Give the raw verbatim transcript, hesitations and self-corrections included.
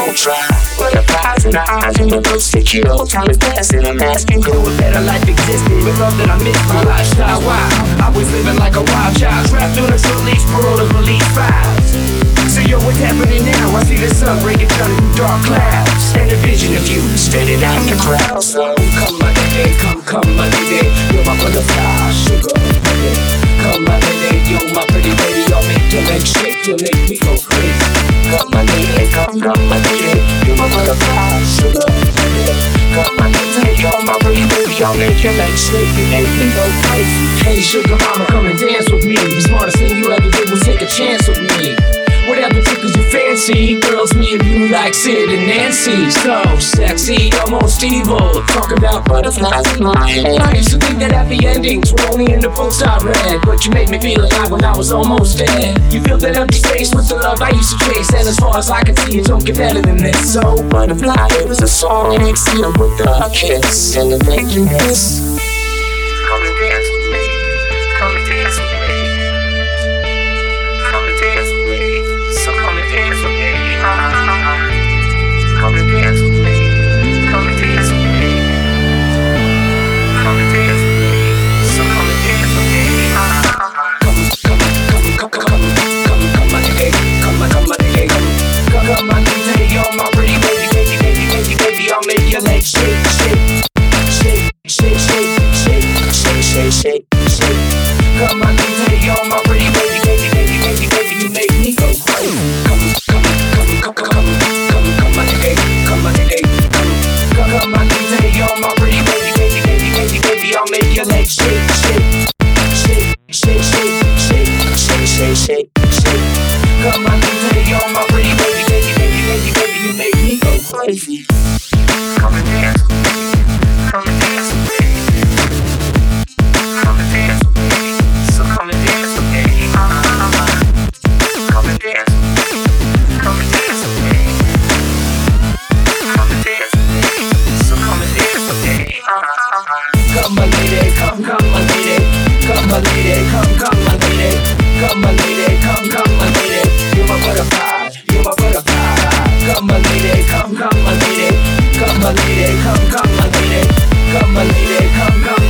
won't try. Butterflies in the eyes and the rose to kill. Time is passing, I'm asking, could a better life existed? With love that I miss my lifestyle, wow. I was living like a wild child, trapped on a release, parole to release files. So yo, what's happening now? I see the sun breaking down through dark clouds, and a vision of you standing out in the crowd. So come my lady, come, come my lady, you're my butterfly, sugar baby. Come my lady, you're my pretty baby, I'll make your legs shake, you'll make me go crazy. Come my lady, come, come my lady, you're my butterfly, sugar baby. Come my lady, you're my pretty baby, I'll make your legs shake, you make me go crazy. Hey sugar mama, come and dance with me. The smartest thing you ever did was take a chance with me. Whatever tickles your fancy, girls, me and you like Sid and Nancy. So sexy, almost evil, talk about butterflies in my head. I used to think that happy endings were only in the books I read, but you made me feel alive when I was almost dead. You filled that empty space with the love I used to chase, and as far as I can see, it don't get better than this. So butterfly, it was a song and it's sealed with a kiss, and it make you miss. Come and dance with me, come and dance with me, come and dance with me. So come and dance with me, come and dance with me, come and dance with me, come and dance with me, so come and dance with me. Come, come, come, come, come, come, come, my nigga, come, come, my nigga, come, come, come, my nigga, you're my pretty baby, baby, baby, baby, baby, I'll make your legs shake, shake, shake, shake, shake, shake, shake, shake, shake, shake. Come, my nigga, you're my pretty baby, baby, baby, baby, baby, you make me go crazy. Come, come, come, come, come, come, come, come, my nigga, come, my nigga, come, come, come, my nigga, you're my pretty baby, baby, baby, baby, baby, I'll make your legs shake, shake, shake, shake, shake, shake, shake, shake, shake, shake. Come, my nigga, you're my pretty baby, baby, baby, baby, baby, you make me go crazy. Come and dance with me, come and dance with me, come and dance with me, so come and dance with me, come and dance with me, come and dance with me, come and dance with me, so come and dance with me. Come my lady, come, come my lady, come my lady, come, come my lady, come my lady, come, come my lady, you're my butterfly, you're my butterfly. Come my lady, come, come my lady, come my lady, come, come my lady, come my lady, come, come